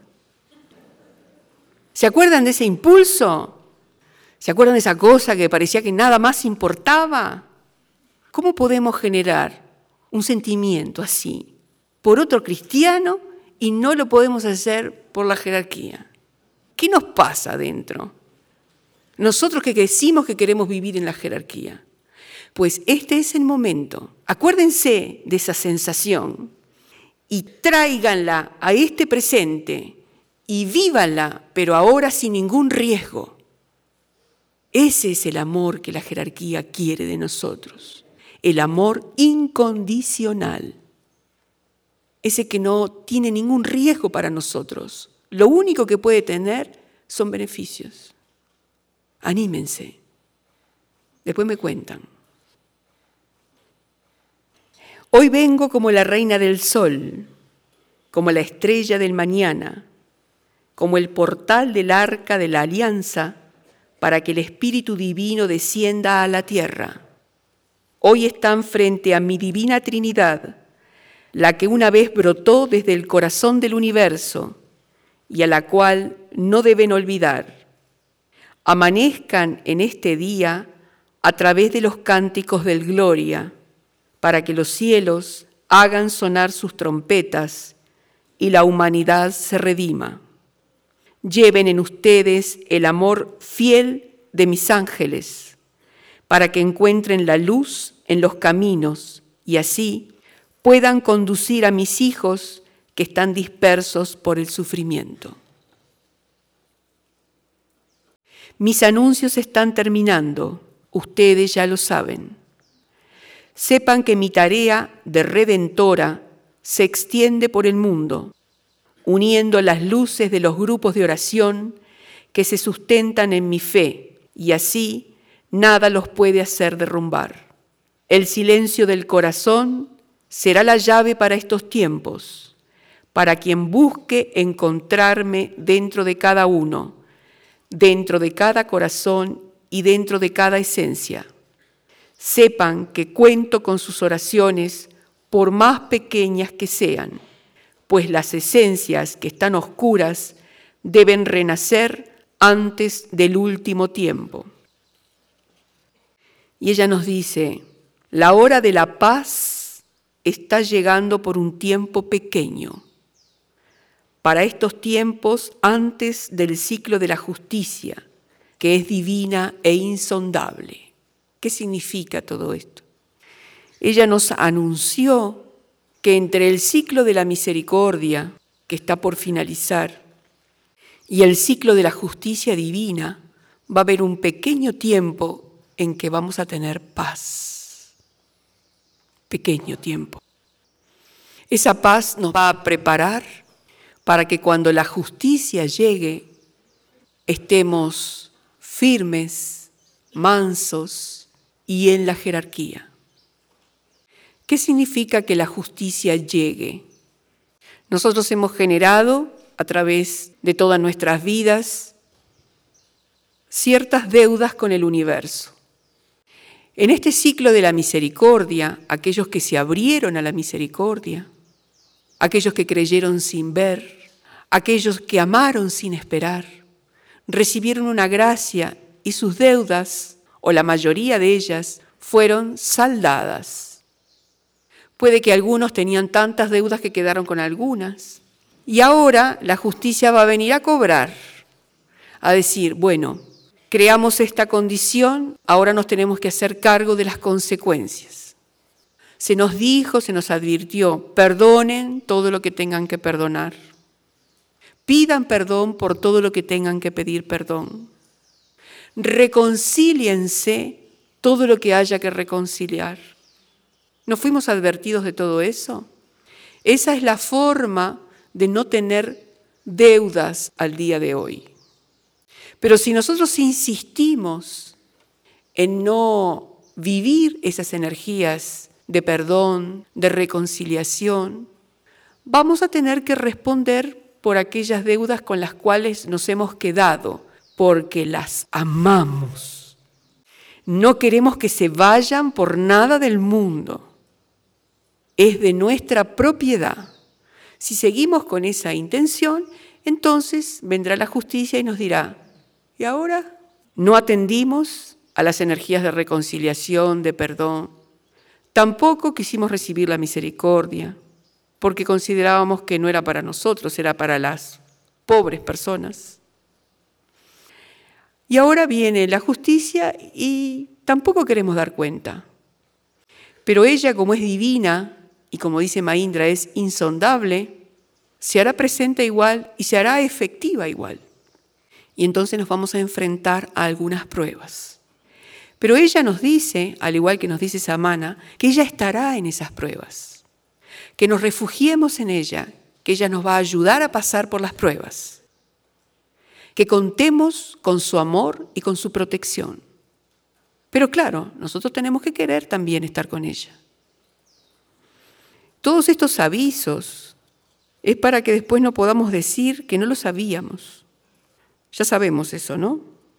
¿Se acuerdan de ese impulso? ¿Se acuerdan de esa cosa que parecía que nada más importaba? ¿Cómo podemos generar un sentimiento así por otro cristiano y no lo podemos hacer por la jerarquía? ¿Qué nos pasa adentro? Nosotros que decimos que queremos vivir en la jerarquía. Pues este es el momento. Acuérdense de esa sensación y tráiganla a este presente y vívanla, pero ahora sin ningún riesgo. Ese es el amor que la jerarquía quiere de nosotros. El amor incondicional. Ese que no tiene ningún riesgo para nosotros. Lo único que puede tener son beneficios. Anímense. Después me cuentan. Hoy vengo como la reina del sol, como la estrella del mañana, como el portal del arca de la alianza, para que el Espíritu Divino descienda a la tierra. Hoy están frente a mi divina Trinidad, la que una vez brotó desde el corazón del universo y a la cual no deben olvidar. Amanezcan en este día a través de los cánticos del Gloria, para que los cielos hagan sonar sus trompetas y la humanidad se redima. Lleven en ustedes el amor fiel de mis ángeles, para que encuentren la luz en los caminos y así puedan conducir a mis hijos que están dispersos por el sufrimiento. Mis anuncios están terminando, ustedes ya lo saben. Sepan que mi tarea de redentora se extiende por el mundo, uniendo las luces de los grupos de oración que se sustentan en mi fe, y así nada los puede hacer derrumbar. El silencio del corazón será la llave para estos tiempos, para quien busque encontrarme dentro de cada uno, dentro de cada corazón y dentro de cada esencia. Sepan que cuento con sus oraciones por más pequeñas que sean, pues las esencias que están oscuras deben renacer antes del último tiempo. Y ella nos dice, la hora de la paz está llegando por un tiempo pequeño. Para estos tiempos antes del ciclo de la justicia, que es divina e insondable. ¿Qué significa todo esto? Ella nos anunció que entre el ciclo de la misericordia, que está por finalizar, y el ciclo de la justicia divina, va a haber un pequeño tiempo en que vamos a tener paz. Pequeño tiempo. Esa paz nos va a preparar para que cuando la justicia llegue, estemos firmes, mansos y en la jerarquía. ¿Qué significa que la justicia llegue? Nosotros hemos generado, a través de todas nuestras vidas, ciertas deudas con el universo. En este ciclo de la misericordia, aquellos que se abrieron a la misericordia, aquellos que creyeron sin ver, aquellos que amaron sin esperar, recibieron una gracia y sus deudas, o la mayoría de ellas, fueron saldadas. Puede que algunos tenían tantas deudas que quedaron con algunas. Y ahora la justicia va a venir a cobrar, a decir, bueno, creamos esta condición, ahora nos tenemos que hacer cargo de las consecuencias. Se nos dijo, se nos advirtió, perdonen todo lo que tengan que perdonar. Pidan perdón por todo lo que tengan que pedir perdón. Reconcíliense todo lo que haya que reconciliar. ¿No fuimos advertidos de todo eso? Esa es la forma de no tener deudas al día de hoy. Pero si nosotros insistimos en no vivir esas energías de perdón, de reconciliación, vamos a tener que responder por aquellas deudas con las cuales nos hemos quedado, porque las amamos. No queremos que se vayan por nada del mundo. Es de nuestra propiedad. Si seguimos con esa intención, entonces vendrá la justicia y nos dirá, ¿y ahora? No atendimos a las energías de reconciliación, de perdón. Tampoco quisimos recibir la misericordia, porque considerábamos que no era para nosotros, era para las pobres personas. Y ahora viene la justicia y tampoco queremos dar cuenta. Pero ella, como es divina, y como dice Maindra, es insondable, se hará presente igual y se hará efectiva igual. Y entonces nos vamos a enfrentar a algunas pruebas. Pero ella nos dice, al igual que nos dice Samana, que ella estará en esas pruebas, que nos refugiemos en ella, que ella nos va a ayudar a pasar por las pruebas, que contemos con su amor y con su protección. Pero claro, nosotros tenemos que querer también estar con ella. Todos estos avisos es para que después no podamos decir que no lo sabíamos. Ya sabemos eso, ¿no?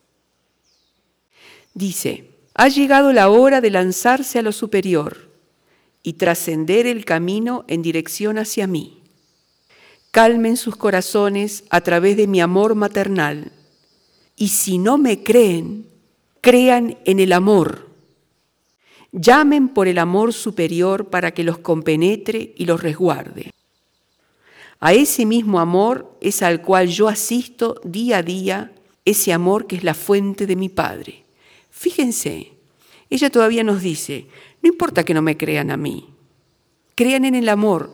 Dice, ha llegado la hora de lanzarse a lo superior y trascender el camino en dirección hacia mí. Calmen sus corazones a través de mi amor maternal y si no me creen, crean en el amor. Llamen por el amor superior para que los compenetre y los resguarde. A ese mismo amor es al cual yo asisto día a día, ese amor que es la fuente de mi Padre. Fíjense, ella todavía nos dice, no importa que no me crean a mí, crean en el amor.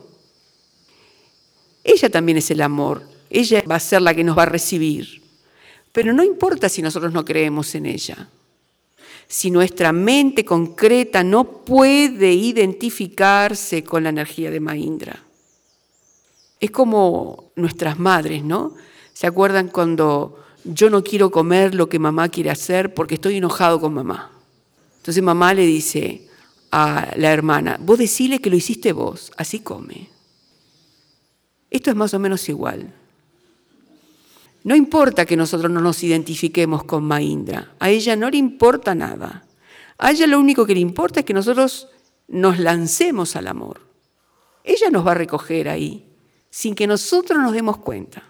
Ella también es el amor, ella va a ser la que nos va a recibir, pero no importa si nosotros no creemos en ella. Si nuestra mente concreta no puede identificarse con la energía de Maindra. Es como nuestras madres, ¿no? ¿Se acuerdan cuando yo no quiero comer lo que mamá quiere hacer porque estoy enojado con mamá? Entonces mamá le dice a la hermana, vos decile que lo hiciste vos, así come. Esto es más o menos igual. No importa que nosotros no nos identifiquemos con Maindra, a ella no le importa nada. A ella lo único que le importa es que nosotros nos lancemos al amor. Ella nos va a recoger ahí, sin que nosotros nos demos cuenta.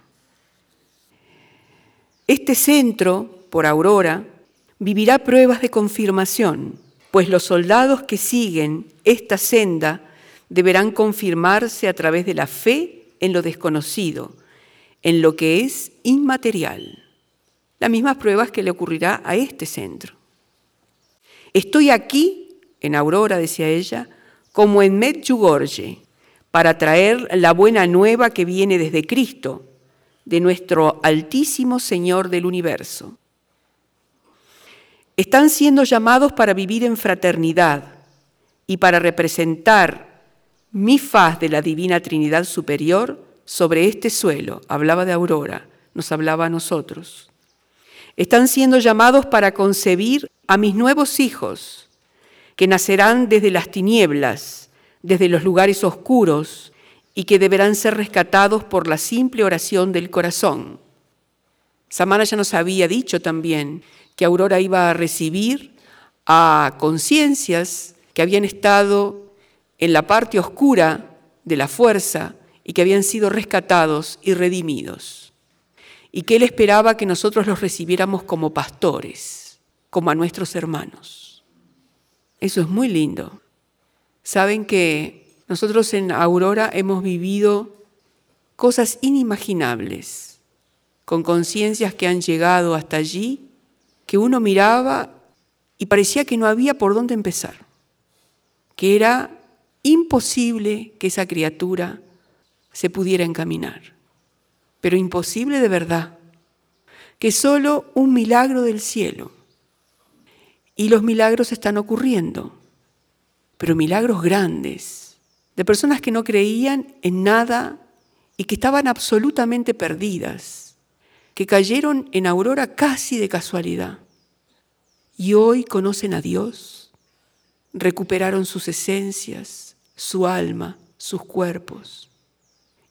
Este centro, por Aurora, vivirá pruebas de confirmación, pues los soldados que siguen esta senda deberán confirmarse a través de la fe en lo desconocido, en lo que es inmaterial. Las mismas pruebas que le ocurrirá a este centro. Estoy aquí, en Aurora, decía ella, como en Medjugorje, para traer la buena nueva que viene desde Cristo, de nuestro Altísimo Señor del Universo. Están siendo llamados para vivir en fraternidad y para representar mi faz de la Divina Trinidad Superior sobre este suelo. Hablaba de Aurora, nos hablaba a nosotros. Están siendo llamados para concebir a mis nuevos hijos, que nacerán desde las tinieblas, desde los lugares oscuros, y que deberán ser rescatados por la simple oración del corazón. Samana ya nos había dicho también que Aurora iba a recibir a conciencias que habían estado en la parte oscura de la fuerza y que habían sido rescatados y redimidos. Y que él esperaba que nosotros los recibiéramos como pastores, como a nuestros hermanos. Eso es muy lindo. Saben que nosotros en Aurora hemos vivido cosas inimaginables, con conciencias que han llegado hasta allí, que uno miraba y parecía que no había por dónde empezar, que era imposible que esa criatura se pudiera encaminar, pero imposible de verdad, que solo un milagro del cielo. Y los milagros están ocurriendo, pero milagros grandes, de personas que no creían en nada y que estaban absolutamente perdidas, que cayeron en Aurora casi de casualidad. Y hoy conocen a Dios, recuperaron sus esencias, su alma, sus cuerpos.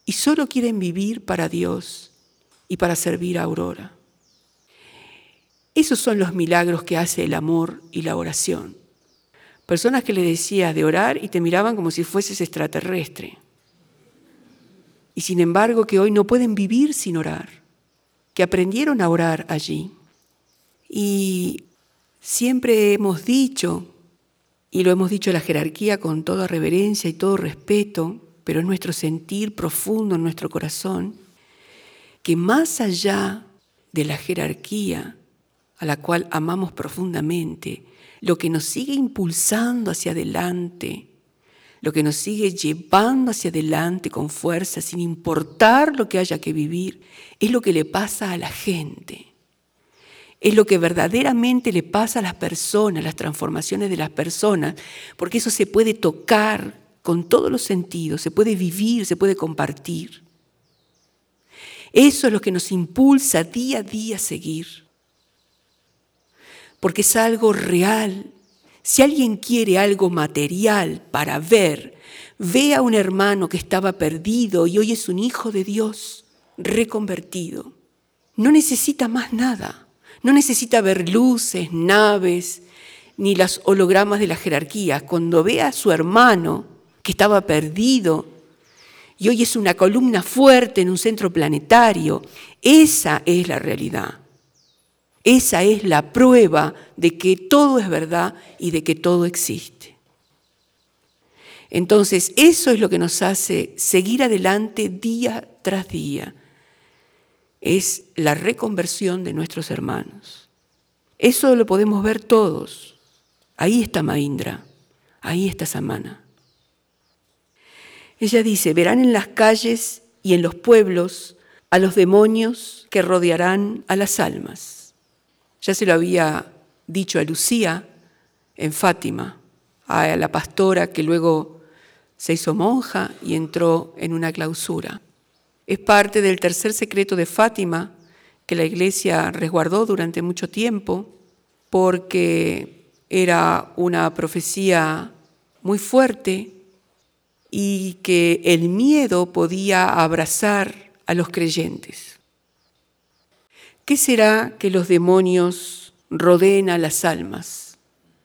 y solo quieren vivir para Dios y para servir a Aurora. Esos son los milagros que hace el amor y la oración. Personas que le decías de orar y te miraban como si fueses extraterrestre. Y sin embargo que hoy no pueden vivir sin orar, que aprendieron a orar allí. Y siempre hemos dicho, y lo hemos dicho a la jerarquía con toda reverencia y todo respeto, pero es nuestro sentir profundo en nuestro corazón, que más allá de la jerarquía a la cual amamos profundamente, lo que nos sigue impulsando hacia adelante, lo que nos sigue llevando hacia adelante con fuerza, sin importar lo que haya que vivir, es lo que le pasa a la gente. Es lo que verdaderamente le pasa a las personas, las transformaciones de las personas, porque eso se puede tocar con todos los sentidos, se puede vivir, se puede compartir. Eso es lo que nos impulsa día a día a seguir. Porque es algo real. Si alguien quiere algo material para ver, ve a un hermano que estaba perdido y hoy es un hijo de Dios, reconvertido. No necesita más nada. No necesita ver luces, naves, ni los hologramas de las jerarquías. Cuando ve a su hermano que estaba perdido y hoy es una columna fuerte en un centro planetario, esa es la realidad. Esa es la prueba de que todo es verdad y de que todo existe. Entonces, eso es lo que nos hace seguir adelante día tras día. Es la reconversión de nuestros hermanos. Eso lo podemos ver todos. Ahí está Maindra, ahí está Samana. Ella dice, verán en las calles y en los pueblos a los demonios que rodearán a las almas. Ya se lo había dicho a Lucía en Fátima, a la pastora que luego se hizo monja y entró en una clausura. Es parte del tercer secreto de Fátima que la Iglesia resguardó durante mucho tiempo porque era una profecía muy fuerte y que el miedo podía abrazar a los creyentes. ¿Qué será que los demonios rodeen a las almas?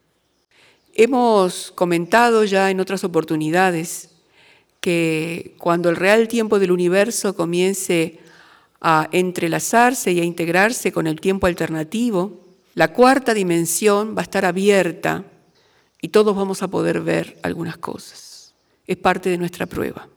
Hemos comentado ya en otras oportunidades que cuando el real tiempo del universo comience a entrelazarse y a integrarse con el tiempo alternativo, la cuarta dimensión va a estar abierta y todos vamos a poder ver algunas cosas. Es parte de nuestra prueba.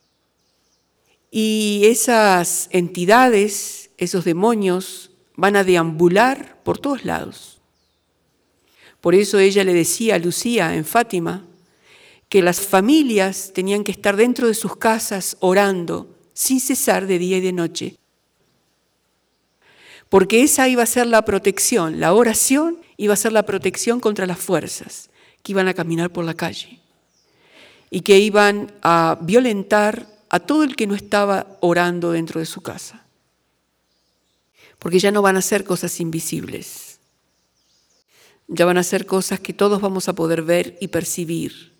Y esas entidades, esos demonios, van a deambular por todos lados. Por eso ella le decía a Lucía en Fátima que las familias tenían que estar dentro de sus casas orando sin cesar de día y de noche. Porque esa iba a ser la protección, la oración iba a ser la protección contra las fuerzas que iban a caminar por la calle y que iban a violentar a todo el que no estaba orando dentro de su casa. Porque ya no van a ser cosas invisibles. Ya van a ser cosas que todos vamos a poder ver y percibir.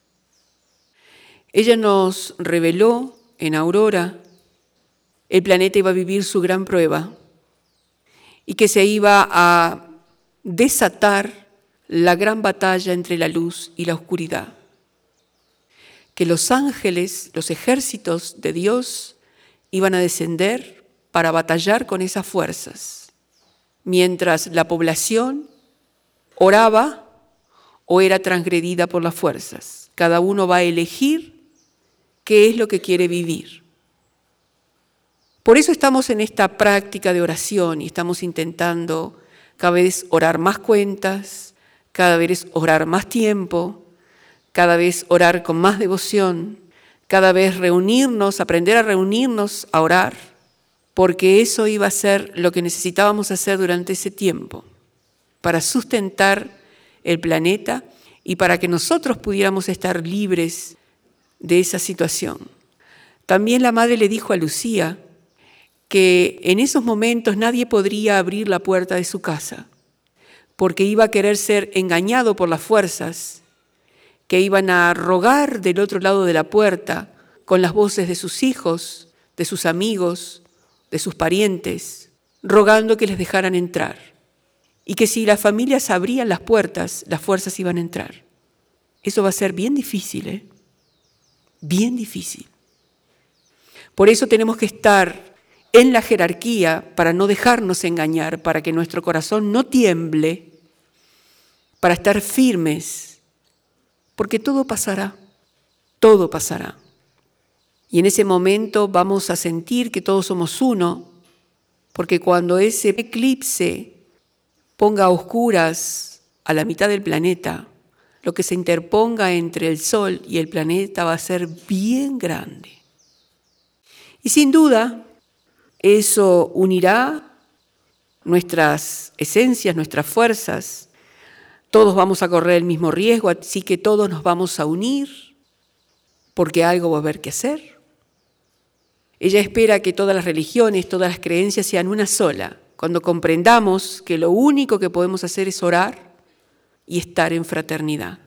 Ella nos reveló en Aurora, el planeta iba a vivir su gran prueba y que se iba a desatar la gran batalla entre la luz y la oscuridad. Que los ángeles, los ejércitos de Dios, iban a descender para batallar con esas fuerzas, mientras la población oraba o era transgredida por las fuerzas. Cada uno va a elegir qué es lo que quiere vivir. Por eso estamos en esta práctica de oración y estamos intentando cada vez orar más cuentas, cada vez orar más tiempo, cada vez orar con más devoción, cada vez reunirnos, aprender a reunirnos a orar, porque eso iba a ser lo que necesitábamos hacer durante ese tiempo, para sustentar el planeta y para que nosotros pudiéramos estar libres de esa situación. También la madre le dijo a Lucía que en esos momentos nadie podría abrir la puerta de su casa, porque iba a querer ser engañado por las fuerzas que iban a rogar del otro lado de la puerta con las voces de sus hijos, de sus amigos, de sus parientes, rogando que les dejaran entrar. Y que si las familias abrían las puertas, las fuerzas iban a entrar. Eso va a ser bien difícil, ¿eh? Bien difícil. Por eso tenemos que estar en la jerarquía para no dejarnos engañar, para que nuestro corazón no tiemble, para estar firmes, porque todo pasará, todo pasará. Y en ese momento vamos a sentir que todos somos uno, porque cuando ese eclipse ponga a oscuras a la mitad del planeta, lo que se interponga entre el Sol y el planeta va a ser bien grande. Y sin duda, eso unirá nuestras esencias, nuestras fuerzas. Todos vamos a correr el mismo riesgo, así que todos nos vamos a unir, porque algo va a haber que hacer. Ella espera que todas las religiones, todas las creencias sean una sola, cuando comprendamos que lo único que podemos hacer es orar y estar en fraternidad.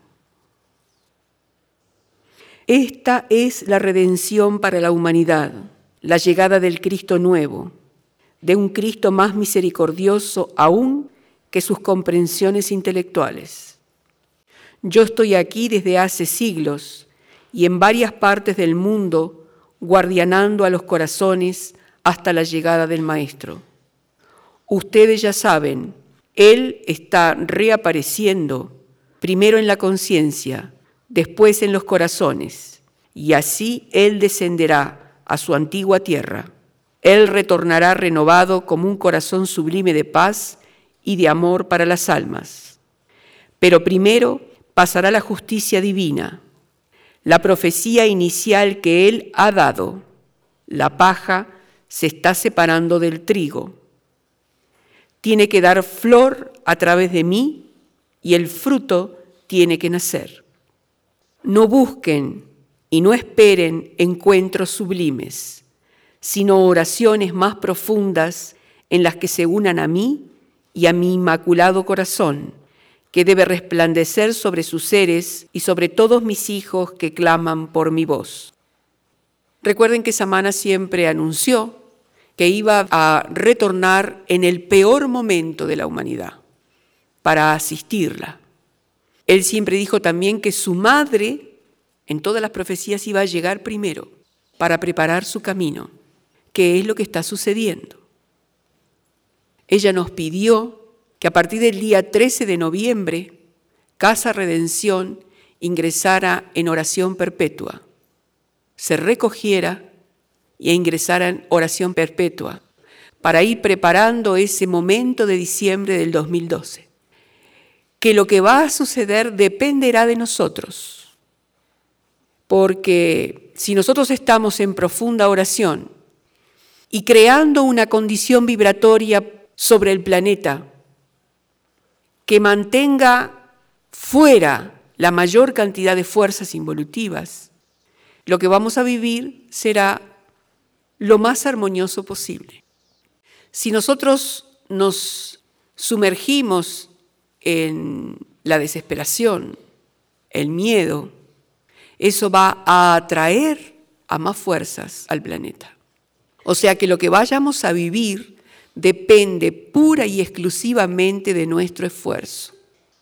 Esta es la redención para la humanidad, la llegada del Cristo nuevo, de un Cristo más misericordioso aún que sus comprensiones intelectuales. Yo estoy aquí desde hace siglos y en varias partes del mundo guardianando a los corazones hasta la llegada del Maestro. Ustedes ya saben, Él está reapareciendo, primero en la conciencia, después en los corazones, y así Él descenderá a su antigua tierra. Él retornará renovado como un corazón sublime de paz y de amor para las almas. Pero primero pasará la justicia divina, la profecía inicial que Él ha dado. La paja se está separando del trigo. Tiene que dar flor a través de mí y el fruto tiene que nacer. No busquen y no esperen encuentros sublimes, sino oraciones más profundas en las que se unan a mí y a mi inmaculado corazón, que debe resplandecer sobre sus seres y sobre todos mis hijos que claman por mi voz. Recuerden que Samana siempre anunció que iba a retornar en el peor momento de la humanidad para asistirla. Él siempre dijo también que su madre, en todas las profecías, iba a llegar primero para preparar su camino, que es lo que está sucediendo. Ella nos pidió que a partir del día trece de noviembre, Casa Redención ingresara en oración perpetua, se recogiera y ingresara en oración perpetua, para ir preparando ese momento de diciembre del dos mil doce. Que lo que va a suceder dependerá de nosotros, porque si nosotros estamos en profunda oración y creando una condición vibratoria sobre el planeta que mantenga fuera la mayor cantidad de fuerzas involutivas, lo que vamos a vivir será lo más armonioso posible. Si nosotros nos sumergimos en la desesperación, el miedo, eso va a atraer a más fuerzas al planeta. O sea que lo que vayamos a vivir depende pura y exclusivamente de nuestro esfuerzo.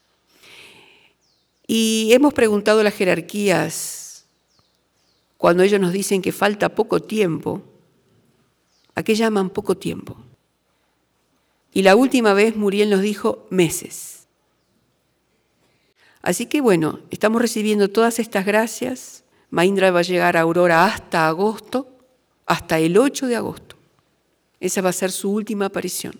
Y hemos preguntado a las jerarquías, cuando ellos nos dicen que falta poco tiempo, ¿a qué llaman poco tiempo? Y la última vez Muriel nos dijo meses. Así que bueno, estamos recibiendo todas estas gracias. Mahindra va a llegar a Aurora hasta agosto, hasta el ocho de agosto. Esa va a ser su última aparición.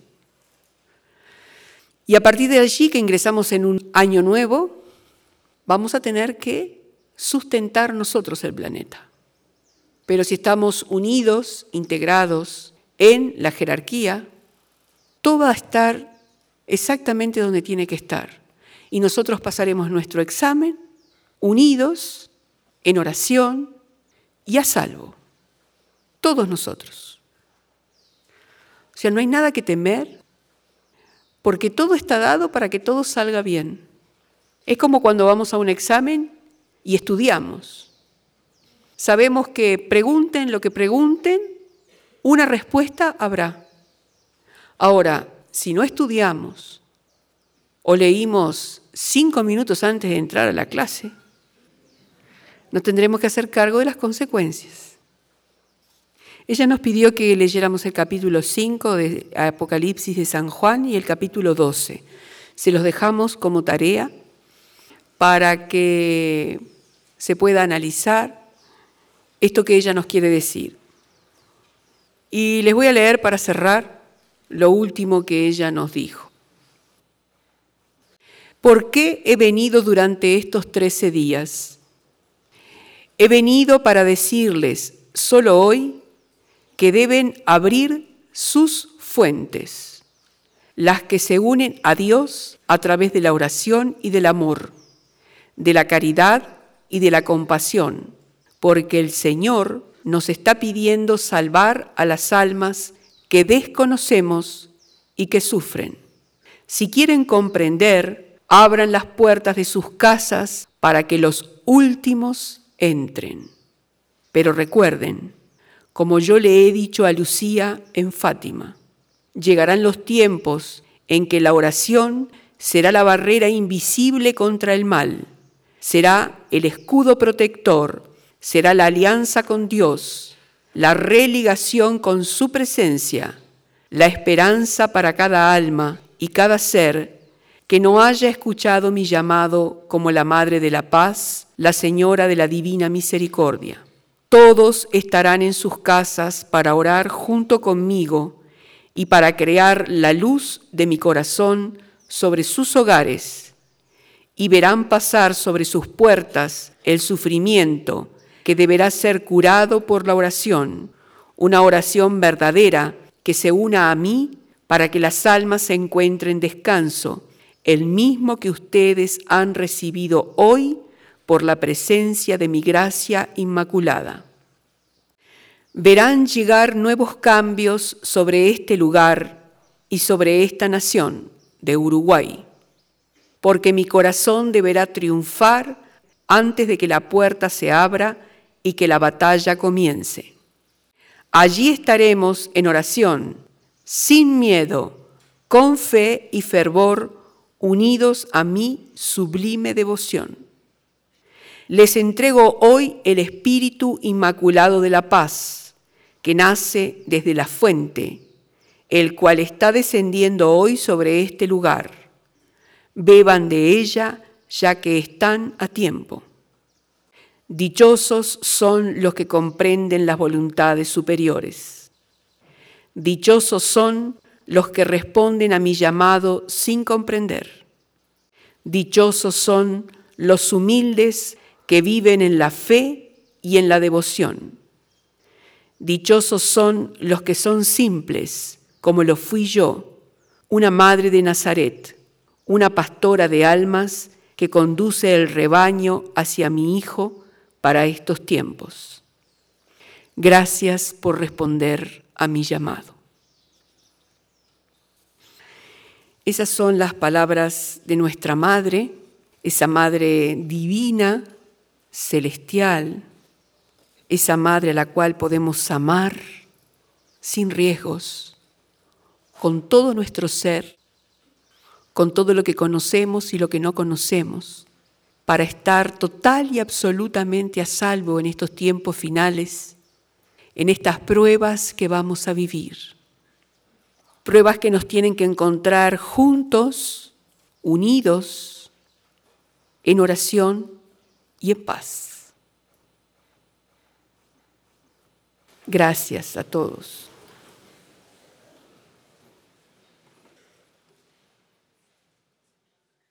Y a partir de allí, que ingresamos en un año nuevo, vamos a tener que sustentar nosotros el planeta. Pero si estamos unidos, integrados en la jerarquía, todo va a estar exactamente donde tiene que estar. Y nosotros pasaremos nuestro examen unidos, en oración y a salvo. Todos nosotros. O sea, no hay nada que temer, porque todo está dado para que todo salga bien. Es como cuando vamos a un examen y estudiamos. Sabemos que pregunten lo que pregunten, una respuesta habrá. Ahora, si no estudiamos o leímos cinco minutos antes de entrar a la clase, nos tendremos que hacer cargo de las consecuencias. Ella nos pidió que leyéramos el capítulo cinco de Apocalipsis de San Juan y el capítulo doce. Se los dejamos como tarea para que se pueda analizar esto que ella nos quiere decir. Y les voy a leer para cerrar lo último que ella nos dijo. ¿Por qué he venido durante estos trece días? He venido para decirles solo hoy que deben abrir sus fuentes, las que se unen a Dios a través de la oración y del amor, de la caridad y de la compasión, porque el Señor nos está pidiendo salvar a las almas que desconocemos y que sufren. Si quieren comprender, abran las puertas de sus casas para que los últimos entren. Pero recuerden, como yo le he dicho a Lucía en Fátima, llegarán los tiempos en que la oración será la barrera invisible contra el mal, será el escudo protector, será la alianza con Dios, la religación con su presencia, la esperanza para cada alma y cada ser que no haya escuchado mi llamado como la Madre de la Paz, la Señora de la Divina Misericordia. Todos estarán en sus casas para orar junto conmigo y para crear la luz de mi corazón sobre sus hogares, y verán pasar sobre sus puertas el sufrimiento que deberá ser curado por la oración, una oración verdadera que se una a mí para que las almas se encuentren descanso, el mismo que ustedes han recibido hoy por la presencia de mi gracia inmaculada. Verán llegar nuevos cambios sobre este lugar y sobre esta nación de Uruguay, porque mi corazón deberá triunfar antes de que la puerta se abra y que la batalla comience. Allí estaremos en oración, sin miedo, con fe y fervor, unidos a mi sublime devoción. Les entrego hoy el Espíritu Inmaculado de la Paz, que nace desde la fuente, el cual está descendiendo hoy sobre este lugar. Beban de ella, ya que están a tiempo. Dichosos son los que comprenden las voluntades superiores. Dichosos son los que responden a mi llamado sin comprender. Dichosos son los humildes que viven en la fe y en la devoción. Dichosos son los que son simples, como lo fui yo, una madre de Nazaret, una pastora de almas que conduce el rebaño hacia mi Hijo para estos tiempos. Gracias por responder a mi llamado. Esas son las palabras de nuestra Madre, esa Madre divina, celestial, esa Madre a la cual podemos amar sin riesgos, con todo nuestro ser, con todo lo que conocemos y lo que no conocemos, para estar total y absolutamente a salvo en estos tiempos finales, en estas pruebas que vamos a vivir. Pruebas que nos tienen que encontrar juntos, unidos, en oración y en paz. Gracias a todos.